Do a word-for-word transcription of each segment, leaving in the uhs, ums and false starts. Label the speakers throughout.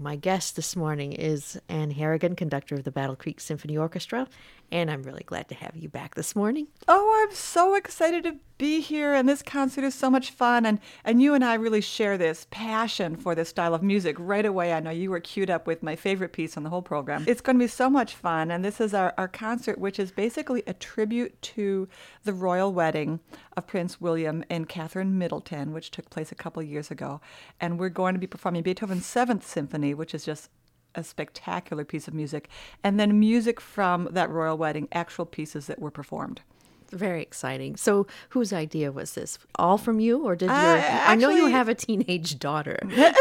Speaker 1: My guest this morning is Ann Harrigan, conductor of the Battle Creek Symphony Orchestra, and I'm really glad to have you back this morning.
Speaker 2: Oh, I'm so excited to be here, and this concert is so much fun, and, and you and I really share this passion for this style of music. Right away, I know you were queued up with my favorite piece on the whole program. It's going to be so much fun, and this is our, our concert, which is basically a tribute to the royal wedding of Prince William and Catherine Middleton, which took place a couple of years ago, and we're going to be performing Beethoven's Seventh Symphony, which is just a spectacular piece of music, and then music from that royal wedding, actual pieces that were performed.
Speaker 1: Very exciting. So, whose idea was this? All from you, or did your?
Speaker 2: Uh,
Speaker 1: I know you
Speaker 2: actually-
Speaker 1: have a teenage daughter.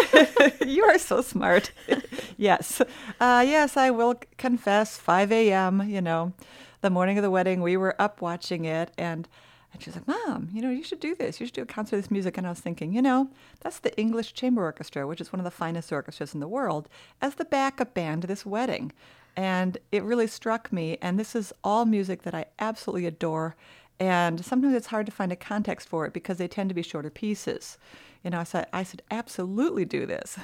Speaker 2: You are so smart. Yes. Uh, yes, I will confess, five a.m., you know, the morning of the wedding, we were up watching it, and And she's like, Mom, you know, you should do this. You should do a concert of this music. And I was thinking, you know, that's the English Chamber Orchestra, which is one of the finest orchestras in the world, as the backup band to this wedding. And it really struck me. And this is all music that I absolutely adore. And sometimes it's hard to find a context for it because they tend to be shorter pieces. You know, so I said, absolutely do this.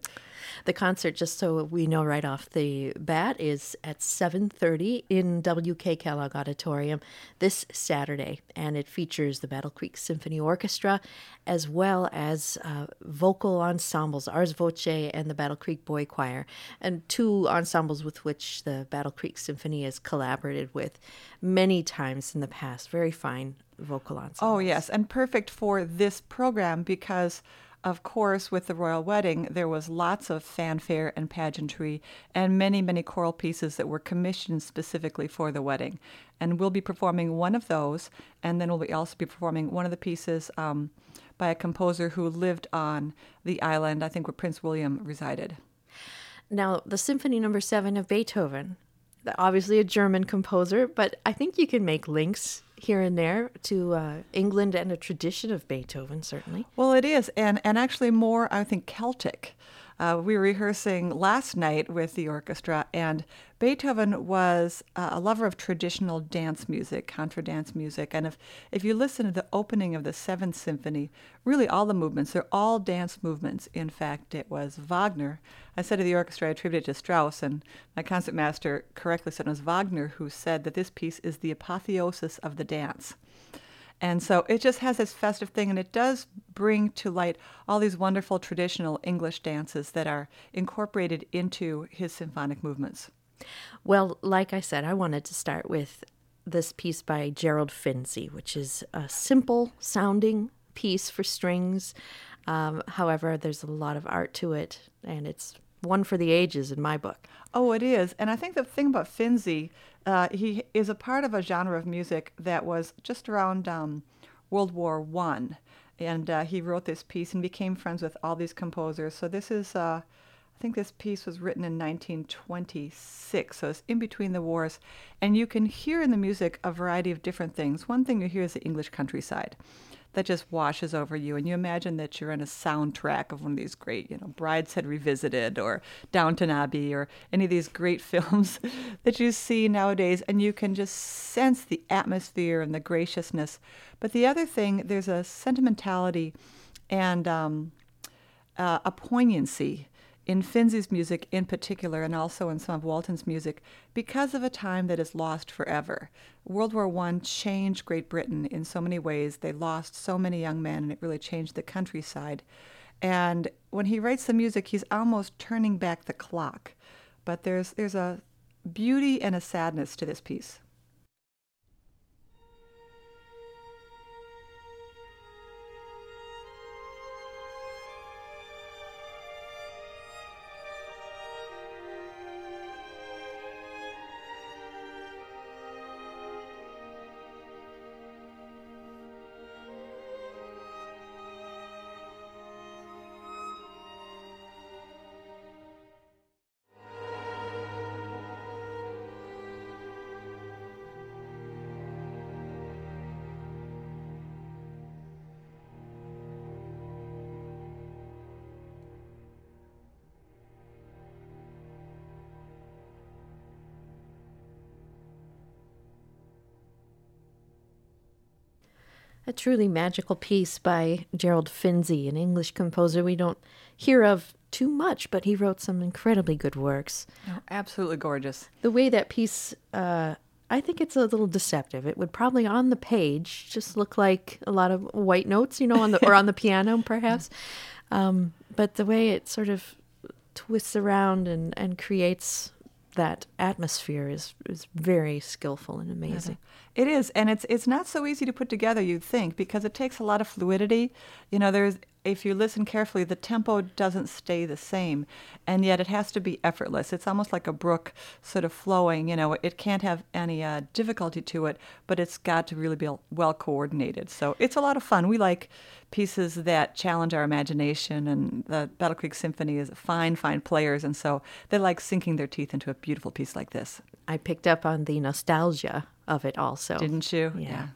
Speaker 1: The concert, just so we know right off the bat, is at seven thirty in W K Kellogg Auditorium this Saturday, and it features the Battle Creek Symphony Orchestra as well as uh, vocal ensembles, Ars Voce and the Battle Creek Boy Choir, and two ensembles with which the Battle Creek Symphony has collaborated with many times in the past. Very fine vocal ensembles.
Speaker 2: Oh, yes, and perfect for this program because, of course, with the royal wedding, there was lots of fanfare and pageantry and many, many choral pieces that were commissioned specifically for the wedding. And we'll be performing one of those, and then we'll be also be performing one of the pieces um, by a composer who lived on the island, I think, where Prince William resided.
Speaker 1: Now, the Symphony Number Seven of Beethoven, obviously a German composer, but I think you can make links here and there to uh, England and a tradition of Beethoven, certainly.
Speaker 2: Well, it is, and, and actually more, I think, Celtic. Uh, we were rehearsing last night with the orchestra, and Beethoven was uh, a lover of traditional dance music, contra dance music. And if, if you listen to the opening of the Seventh Symphony, really all the movements, they're all dance movements. In fact, it was Wagner. I said to the orchestra, I attribute it to Strauss, and my concertmaster correctly said it was Wagner who said that this piece is the apotheosis of the dance. And so it just has this festive thing, and it does bring to light all these wonderful traditional English dances that are incorporated into his symphonic movements.
Speaker 1: Well, like I said, I wanted to start with this piece by Gerald Finzi, which is a simple sounding piece for strings. Um, however, there's a lot of art to it, and it's one for the ages in my book.
Speaker 2: Oh, it is. And I think the thing about Finzi, uh, he is a part of a genre of music that was just around um, World War One. And uh, he wrote this piece and became friends with all these composers. So this is, uh, I think this piece was written in nineteen twenty-six, so it's in between the wars. And you can hear in the music a variety of different things. One thing you hear is the English countryside that just washes over you, and you imagine that you're in a soundtrack of one of these great, you know, Brideshead Revisited or Downton Abbey or any of these great films that you see nowadays, and you can just sense the atmosphere and the graciousness. But the other thing, there's a sentimentality and um, uh, a poignancy in Finzi's music in particular, and also in some of Walton's music, because of a time that is lost forever. World War One changed Great Britain in so many ways. They lost so many young men, and it really changed the countryside. And when he writes the music, he's almost turning back the clock. But there's there's a beauty and a sadness to this piece.
Speaker 1: A truly magical piece by Gerald Finzi, an English composer we don't hear of too much, but he wrote some incredibly good works.
Speaker 2: Oh, absolutely gorgeous.
Speaker 1: The way that piece, uh, I think it's a little deceptive. It would probably on the page just look like a lot of white notes, you know, on the or on the piano perhaps. Um, but the way it sort of twists around and, and creates that atmosphere is, is very skillful and amazing.
Speaker 2: It is, and it's it's not so easy to put together, you'd think, because it takes a lot of fluidity. You know, there's if you listen carefully, the tempo doesn't stay the same, and yet it has to be effortless. It's almost like a brook sort of flowing. You know, it can't have any uh, difficulty to it, but it's got to really be well coordinated. So it's a lot of fun. We like pieces that challenge our imagination, and the Battle Creek Symphony is fine, fine players, and so they like sinking their teeth into a beautiful piece like this.
Speaker 1: I picked up on the nostalgia of it also.
Speaker 2: Didn't you?
Speaker 1: Yeah.
Speaker 2: yeah.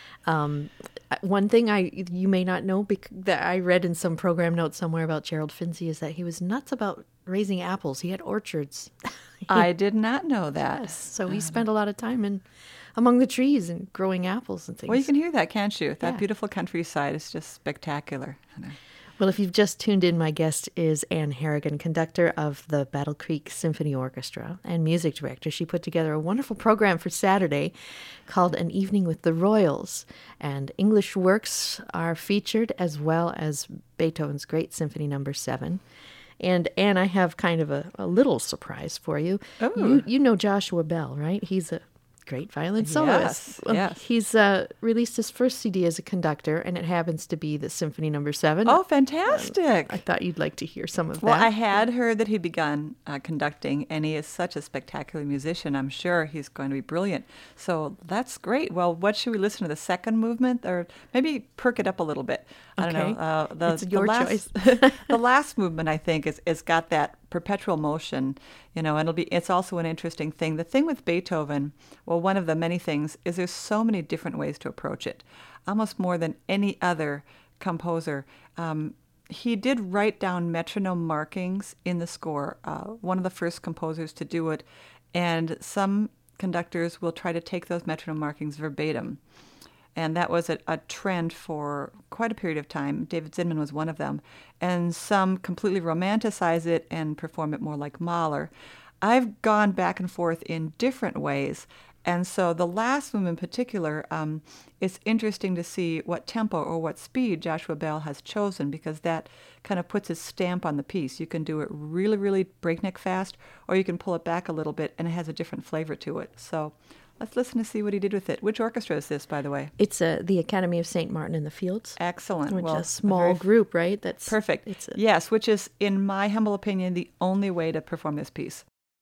Speaker 1: Um, one thing I you may not know bec- that I read in some program notes somewhere about Gerald Finzi is that he was nuts about raising apples. He had orchards.
Speaker 2: I did not know that.
Speaker 1: Yes, so he spent a lot of time in among the trees and growing apples and things.
Speaker 2: Well, you can hear that, can't you? That
Speaker 1: Yeah.
Speaker 2: beautiful countryside is just spectacular.
Speaker 1: Well, if you've just tuned in, my guest is Ann Harrigan, conductor of the Battle Creek Symphony Orchestra and music director. She put together a wonderful program for Saturday called An Evening with the Royals, and English works are featured as well as Beethoven's Great Symphony Number Seven. And Ann, I have kind of a, a little surprise for you.
Speaker 2: Oh.
Speaker 1: You, you know Joshua Bell, right? He's a great violin soloist.
Speaker 2: Yes,
Speaker 1: Well,
Speaker 2: yes.
Speaker 1: He's uh, released his first C D as a conductor, and it happens to be the Symphony Number Seven.
Speaker 2: Oh, fantastic.
Speaker 1: I thought you'd like to hear some of
Speaker 2: Well,
Speaker 1: that.
Speaker 2: I had heard that he'd begun uh, conducting, and he is such a spectacular musician. I'm sure he's going to be brilliant. So that's great. Well, what should we listen to? The second movement, or maybe perk it up a little bit? I don't
Speaker 1: Okay.
Speaker 2: know. Uh, the,
Speaker 1: It's
Speaker 2: the
Speaker 1: your
Speaker 2: last,
Speaker 1: choice.
Speaker 2: the last movement, I think, is is got that perpetual motion. You know, and it'll be. It's also an interesting thing. The thing with Beethoven, well, one of the many things is there's so many different ways to approach it, almost more than any other composer. Um, he did write down metronome markings in the score, uh, one of the first composers to do it, and some conductors will try to take those metronome markings verbatim. And that was a, a trend for quite a period of time. David Zinman was one of them. And some completely romanticize it and perform it more like Mahler. I've gone back and forth in different ways. And so the last movement in particular, um, it's interesting to see what tempo or what speed Joshua Bell has chosen, because that kind of puts his stamp on the piece. You can do it really, really breakneck fast, or you can pull it back a little bit, and it has a different flavor to it. So let's listen to see what he did with it. Which orchestra is this, by the way?
Speaker 1: It's uh, the Academy of Saint Martin in the Fields.
Speaker 2: Excellent.
Speaker 1: Which
Speaker 2: Well,
Speaker 1: is a small
Speaker 2: very
Speaker 1: group, right? That's
Speaker 2: Perfect.
Speaker 1: It's a,
Speaker 2: Yes, which is, in my humble opinion, the only way to perform this piece.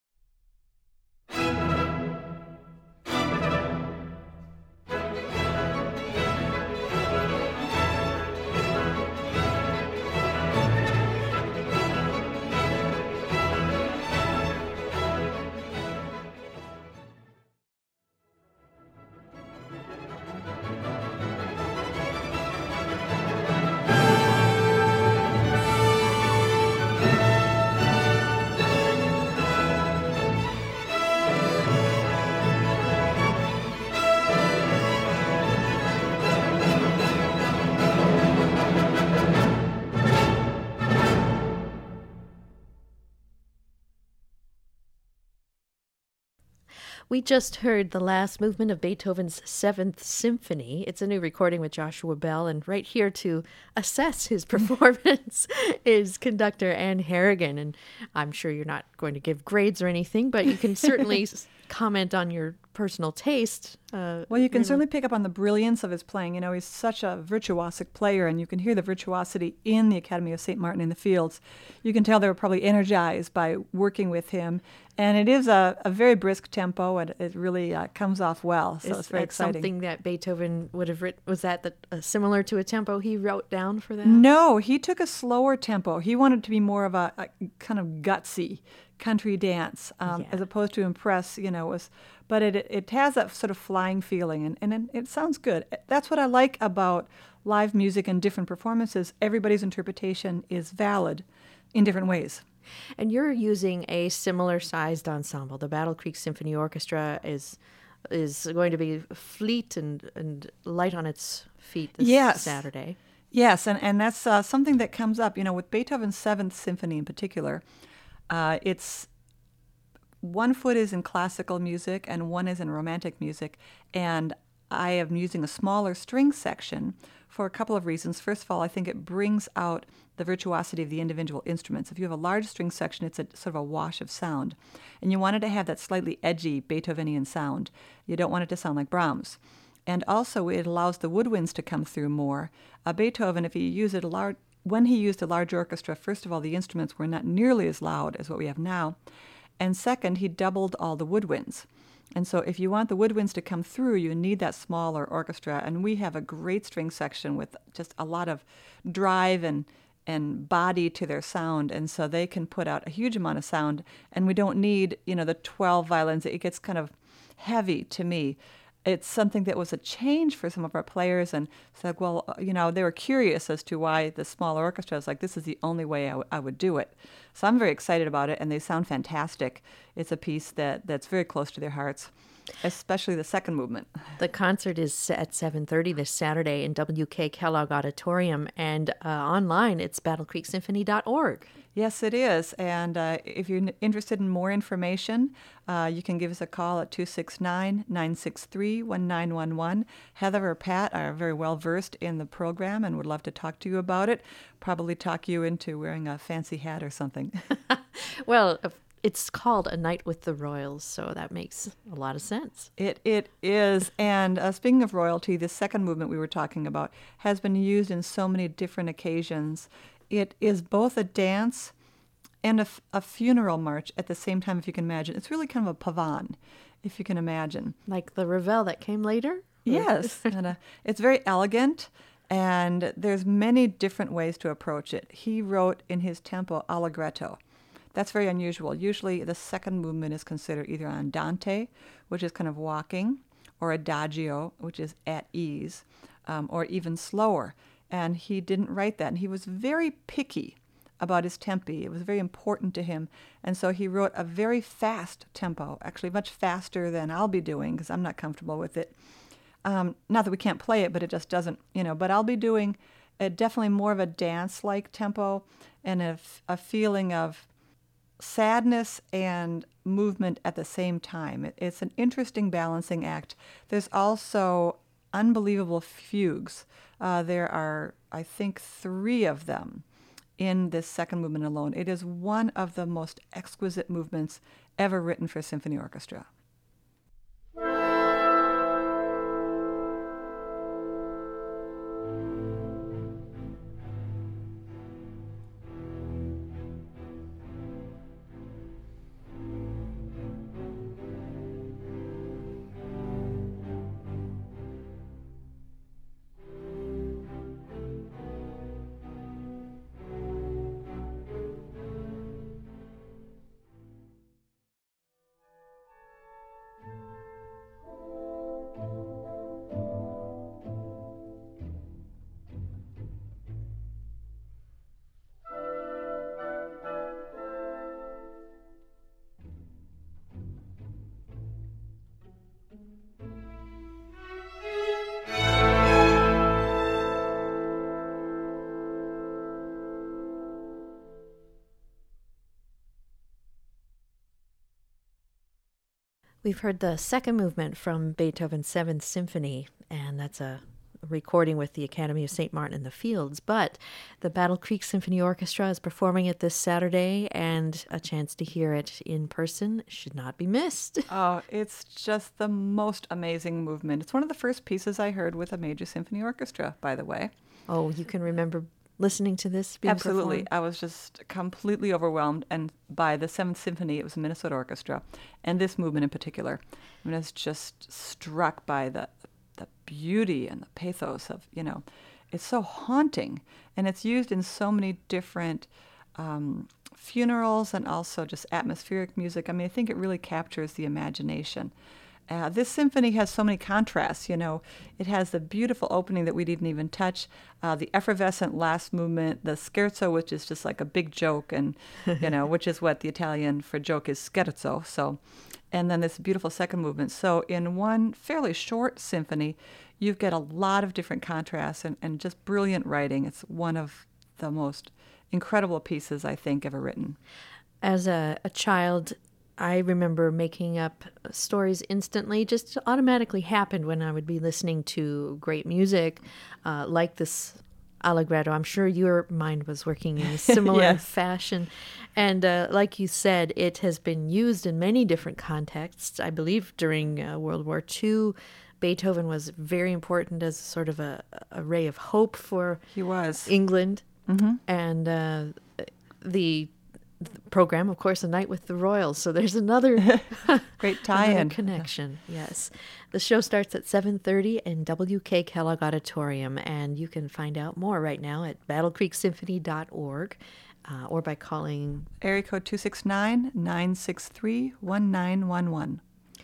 Speaker 1: We just heard the last movement of Beethoven's Seventh Symphony. It's a new recording with Joshua Bell, and right here to assess his performance is conductor Ann Harrigan. And I'm sure you're not going to give grades or anything, but you can certainly s- comment on your personal taste. Uh,
Speaker 2: Well, you can certainly pick up on the brilliance of his playing. You know, he's such a virtuosic player, and you can hear the virtuosity in the Academy of Saint Martin in the Fields. You can tell they were probably energized by working with him. And it is a, a very brisk tempo, and it really uh, comes off well. So
Speaker 1: is
Speaker 2: it's very
Speaker 1: that
Speaker 2: exciting.
Speaker 1: something that Beethoven would have written? Was that the, uh, similar to a tempo he wrote down for that?
Speaker 2: No, he took a slower tempo. He wanted to be more of a, a kind of gutsy country dance, um,
Speaker 1: Yeah.
Speaker 2: as opposed to impress, you know. Was, but it it has that sort of flying feeling, and, and it, it sounds good. That's what I like about live music and different performances. Everybody's interpretation is valid in different ways.
Speaker 1: And you're using a similar sized ensemble. The Battle Creek Symphony Orchestra is is going to be fleet and, and light on its feet this
Speaker 2: Yes.
Speaker 1: Saturday.
Speaker 2: Yes, and, and that's uh, something that comes up, you know, with Beethoven's Seventh Symphony in particular. Uh, it's one foot is in classical music and one is in romantic music, and I am using a smaller string section for a couple of reasons. First of all, I think it brings out the virtuosity of the individual instruments. If you have a large string section, it's a sort of a wash of sound, and you wanted to have that slightly edgy Beethovenian sound. You don't want it to sound like Brahms. And also, it allows the woodwinds to come through more. Uh, Beethoven, if he used a large, when he used a large orchestra, first of all, the instruments were not nearly as loud as what we have now. And second, he doubled all the woodwinds. And so if you want the woodwinds to come through, you need that smaller orchestra. And we have a great string section with just a lot of drive and, and body to their sound. And so they can put out a huge amount of sound. And we don't need, you know, the twelve violins. It gets kind of heavy to me. It's something that was a change for some of our players, and said, well, you know, they were curious as to why the small orchestra was like, this is the only way I, w- I would do it. So I'm very excited about it, and they sound fantastic. It's a piece that, that's very close to their hearts, especially the second movement.
Speaker 1: The concert is at seven thirty this Saturday in W K Kellogg Auditorium, and uh, online it's battle creek symphony dot org.
Speaker 2: Yes, it is. And uh, if you're interested in more information, uh, you can give us a call at two six nine, nine six three, one nine one one. Heather or Pat are very well versed in the program and would love to talk to you about it. Probably talk you into wearing a fancy hat or something.
Speaker 1: Well, it's called A Night with the Royals, so that makes a lot of sense.
Speaker 2: It It is. And uh, speaking of royalty, the second movement we were talking about has been used in so many different occasions. It is both a dance and a, f- a funeral march at the same time, if you can imagine. It's really kind of a pavan, if you can imagine.
Speaker 1: Like the Ravel that came later?
Speaker 2: Yes. and uh, it's very elegant, and there's many different ways to approach it. He wrote in his tempo allegretto. That's very unusual. Usually the second movement is considered either andante, which is kind of walking, or adagio, which is at ease, um, or even slower. And he didn't write that. And he was very picky about his tempi. It was very important to him. And so he wrote a very fast tempo, actually much faster than I'll be doing because I'm not comfortable with it. Um, not that we can't play it, but it just doesn't, you know. But I'll be doing a, definitely more of a dance-like tempo and a, a feeling of sadness and movement at the same time. It, it's an interesting balancing act. There's also unbelievable fugues. Uh, there are, I think, three of them in this second movement alone. It is one of the most exquisite movements ever written for symphony orchestra.
Speaker 1: We've heard the second movement from Beethoven's Seventh Symphony, and that's a recording with the Academy of Saint Martin in the Fields. But the Battle Creek Symphony Orchestra is performing it this Saturday, and a chance to hear it in person should not be missed.
Speaker 2: Oh, it's just the most amazing movement. It's one of the first pieces I heard with a major symphony orchestra, by the way.
Speaker 1: Oh, you can remember listening to this being
Speaker 2: Absolutely.
Speaker 1: performed?
Speaker 2: I was just completely overwhelmed, and by the Seventh Symphony, it was a Minnesota Orchestra, and this movement in particular. I mean, I was just struck by the the beauty and the pathos of, you know, it's so haunting, and it's used in so many different um, funerals and also just atmospheric music. I mean, I think it really captures the imagination. Uh, this symphony has so many contrasts, you know. It has the beautiful opening that we didn't even touch, uh, the effervescent last movement, the scherzo, which is just like a big joke, and, you know, which is what the Italian for joke is scherzo. So, and then this beautiful second movement. So in one fairly short symphony, you get a lot of different contrasts and, and just brilliant writing. It's one of the most incredible pieces, I think, ever written.
Speaker 1: As a, a child, I remember making up stories instantly, just automatically happened when I would be listening to great music, uh, like this Allegretto. I'm sure your mind was working in a similar
Speaker 2: Yes.
Speaker 1: fashion. And uh, like you said, it has been used in many different contexts. I believe during uh, World War Two, Beethoven was very important as sort of a, a ray of hope for
Speaker 2: He was.
Speaker 1: England.
Speaker 2: Mm-hmm.
Speaker 1: And uh, the the program, of course, A Night with the Royals. So there's another
Speaker 2: Great
Speaker 1: another
Speaker 2: tie-in.
Speaker 1: connection. Yes, the show starts at seven thirty in W K Kellogg Auditorium, and you can find out more right now at battle creek symphony dot org uh, or by calling
Speaker 2: Area code two six nine, nine six three, one nine one one.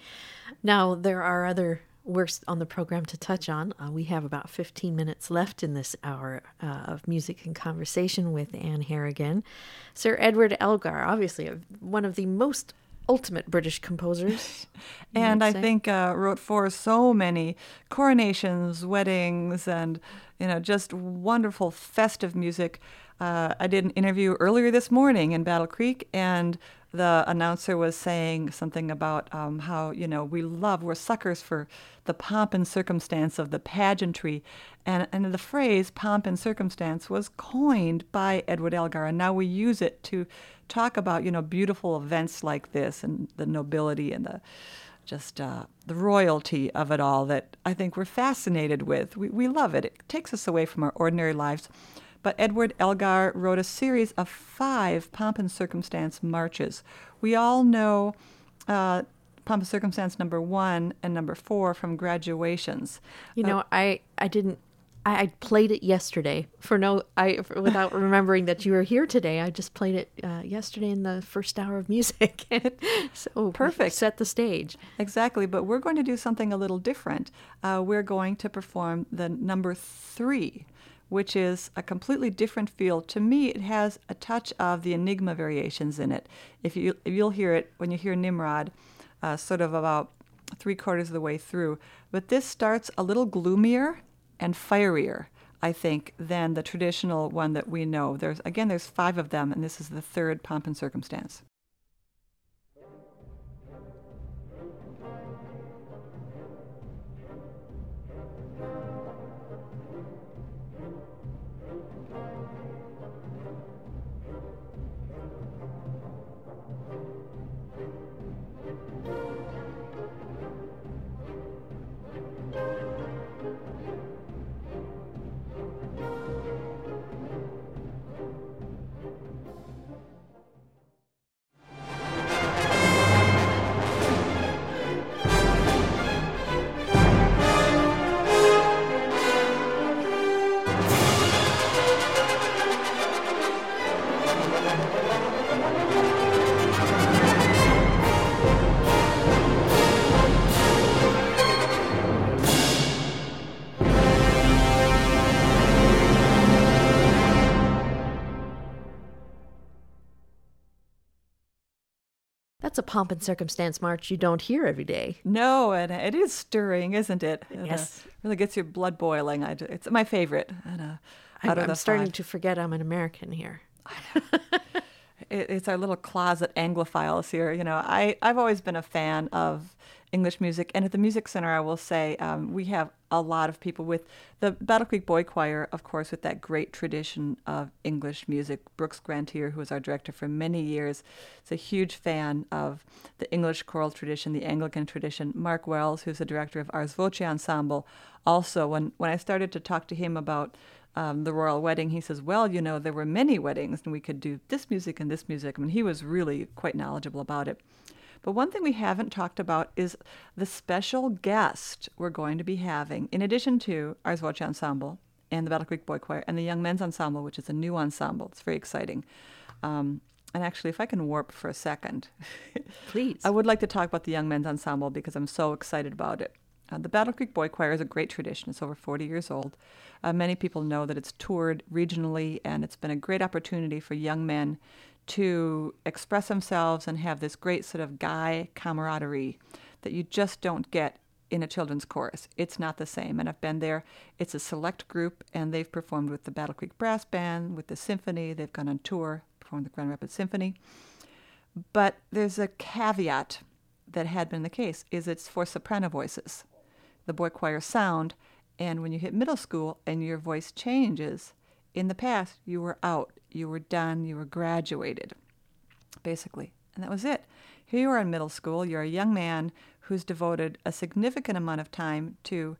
Speaker 1: Now, there are other works on the program to touch on. Uh, we have about fifteen minutes left in this hour uh, of music and conversation with Anne Harrigan. Sir Edward Elgar, obviously a, one of the most ultimate British composers. you
Speaker 2: And
Speaker 1: might
Speaker 2: I
Speaker 1: say.
Speaker 2: think uh, wrote for so many coronations, weddings, and you know, just wonderful festive music. Uh, I did an interview earlier this morning in Battle Creek, and the announcer was saying something about um, how, you know, we love, we're suckers for the pomp and circumstance of the pageantry. And, and the phrase pomp and circumstance was coined by Edward Elgar, and now we use it to talk about, you know, beautiful events like this and the nobility and the just uh, the royalty of it all that I think we're fascinated with. We, we love it. It takes us away from our ordinary lives. But Edward Elgar wrote a series of five pomp and circumstance marches. We all know uh, pomp and circumstance number one and number four from graduations.
Speaker 1: You know, I, I didn't, I, I played it yesterday for no, I for, without remembering that you were here today. I just played it uh, yesterday in the first hour of music. So
Speaker 2: Perfect.
Speaker 1: Set the stage.
Speaker 2: Exactly, but we're going to do something a little different. Uh, we're going to perform the number three, which is a completely different feel. To me, it has a touch of the Enigma variations in it. If you, if you'll hear it when you hear Nimrod, uh, sort of about three quarters of the way through. But this starts a little gloomier and fierier, I think, than the traditional one that we know. There's again, there's five of them, and this is the third pomp and circumstance.
Speaker 1: That's a pomp and circumstance march you don't hear every day.
Speaker 2: No, and it is stirring, isn't it? It, uh,
Speaker 1: Yes.
Speaker 2: really gets your blood boiling. I, it's my favorite. And, uh,
Speaker 1: I'm,
Speaker 2: out of
Speaker 1: I'm
Speaker 2: the
Speaker 1: starting
Speaker 2: five.
Speaker 1: to forget I'm an American here.
Speaker 2: It, it's our little closet Anglophiles here. You know, I, I've always been a fan of English music. And at the Music Center, I will say, um, we have a lot of people with the Battle Creek Boy Choir, of course, with that great tradition of English music. Brooks Grantier, who was our director for many years, is a huge fan of the English choral tradition, the Anglican tradition. Mark Wells, who's the director of Ars Voce Ensemble, also, when, when I started to talk to him about Um, the royal wedding, he says, well, you know, there were many weddings and we could do this music and this music. I mean, he was really quite knowledgeable about it. But one thing we haven't talked about is the special guest we're going to be having, in addition to Ars Voce Ensemble and the Battle Creek Boy Choir and the Young Men's Ensemble, which is a new ensemble. It's very exciting. Um, and actually, if I can warp for a second,
Speaker 1: Please.
Speaker 2: I would like to talk about the Young Men's Ensemble because I'm so excited about it. Uh, the Battle Creek Boy Choir is a great tradition. It's over forty years old. Uh, many people know that it's toured regionally, and it's been a great opportunity for young men to express themselves and have this great sort of guy camaraderie that you just don't get in a children's chorus. It's not the same, and I've been there. It's a select group, and they've performed with the Battle Creek Brass Band, with the symphony. They've gone on tour, performed with the Grand Rapids Symphony. But there's a caveat that had been the case, is it's for soprano voices, the boy choir sound, and when you hit middle school and your voice changes, in the past, you were out, you were done, you were graduated, basically. And that was it. Here you are in middle school, you're a young man who's devoted a significant amount of time to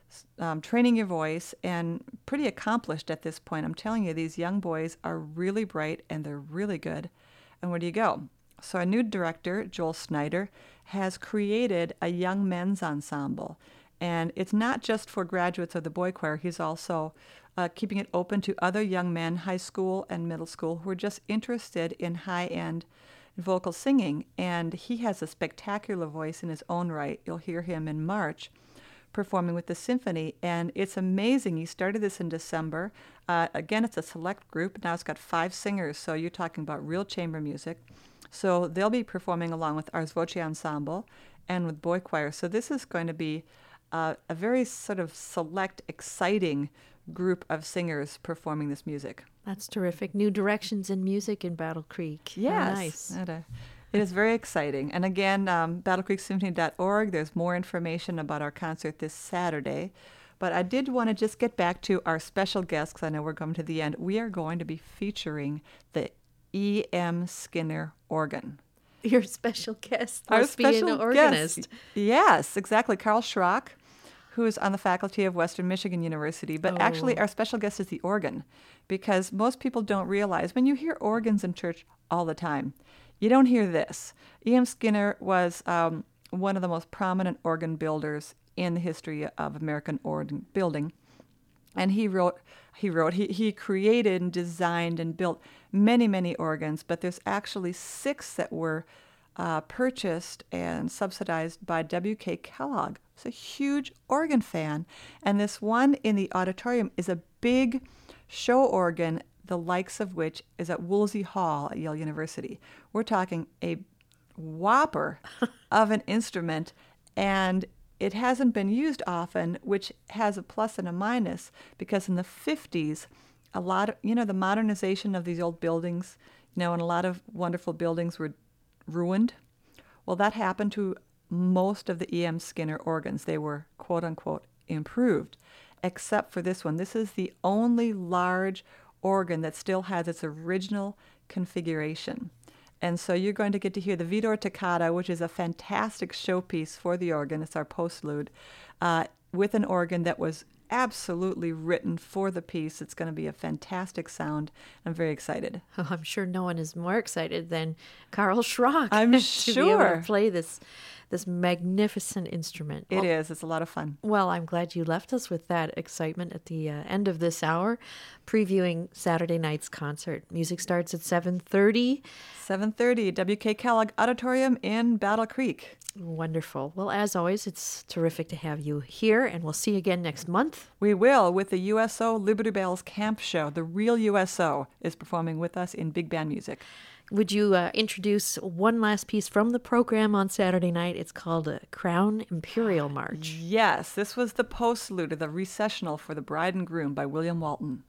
Speaker 2: um, training your voice and pretty accomplished at this point. I'm telling you, these young boys are really bright and they're really good. And where do you go? So our new director, Joel Snyder, has created a young men's ensemble. And it's not just for graduates of the boy choir. He's also uh, keeping it open to other young men, high school and middle school, who are just interested in high-end vocal singing. And he has a spectacular voice in his own right. You'll hear him in March performing with the symphony. And it's amazing. He started this in December. Uh, again, it's a select group. Now it's got five singers. So you're talking about real chamber music. So they'll be performing along with Ars Voce Ensemble and with boy choir. So this is going to be Uh, a very sort of select, exciting group of singers performing this music.
Speaker 1: That's terrific. New directions in music in Battle Creek.
Speaker 2: Yes.
Speaker 1: How nice.
Speaker 2: It, uh, it is very exciting. And again, um, battle creek symphony dot org, there's more information about our concert this Saturday. But I did want to just get back to our special guest, because I know we're coming to the end. We are going to be featuring the E M Skinner organ.
Speaker 1: Your special guest
Speaker 2: Our
Speaker 1: must be an
Speaker 2: special
Speaker 1: organist.
Speaker 2: guest. Yes, exactly. Carl Schrock, who's on the faculty of Western Michigan University. But
Speaker 1: Oh.
Speaker 2: actually, our special guest is the organ, because most people don't realize when you hear organs in church all the time, you don't hear this. E M Skinner was um, one of the most prominent organ builders in the history of American organ building. And he wrote, he wrote, he, he created and designed and built many, many organs, but there's actually six that were uh, purchased and subsidized by W K Kellogg. He's a huge organ fan. And this one in the auditorium is a big show organ, the likes of which is at Woolsey Hall at Yale University. We're talking a whopper of an instrument, and it hasn't been used often, which has a plus and a minus, because in the fifties, a lot of, you know, the modernization of these old buildings, you know, and a lot of wonderful buildings were ruined. Well, that happened to most of the E M Skinner organs. They were, quote unquote, improved, except for this one. This is the only large organ that still has its original configuration. And so you're going to get to hear the Vidor Toccata, which is a fantastic showpiece for the organ. It's our postlude, uh, with an organ that was absolutely written for the piece. It's going to be a fantastic sound. I'm very excited.
Speaker 1: Oh, I'm sure no one is more excited than Carl Schrock
Speaker 2: I'm
Speaker 1: to
Speaker 2: sure.
Speaker 1: be able to play this this magnificent instrument.
Speaker 2: It
Speaker 1: well,
Speaker 2: is. It's a lot of fun.
Speaker 1: Well, I'm glad you left us with that excitement at the uh, end of this hour, previewing Saturday night's concert. Music starts at seven thirty.
Speaker 2: seven thirty, W K Kellogg Auditorium in Battle Creek.
Speaker 1: Wonderful. Well, as always, it's terrific to have you here, and we'll see you again next month.
Speaker 2: We will, with the U S O Liberty Bells Camp Show. The real U S O is performing with us in big band music.
Speaker 1: Would you uh, introduce one last piece from the program on Saturday night? It's called uh, Crown Imperial March.
Speaker 2: Yes, this was the postlude of the recessional for the Bride and Groom by William Walton.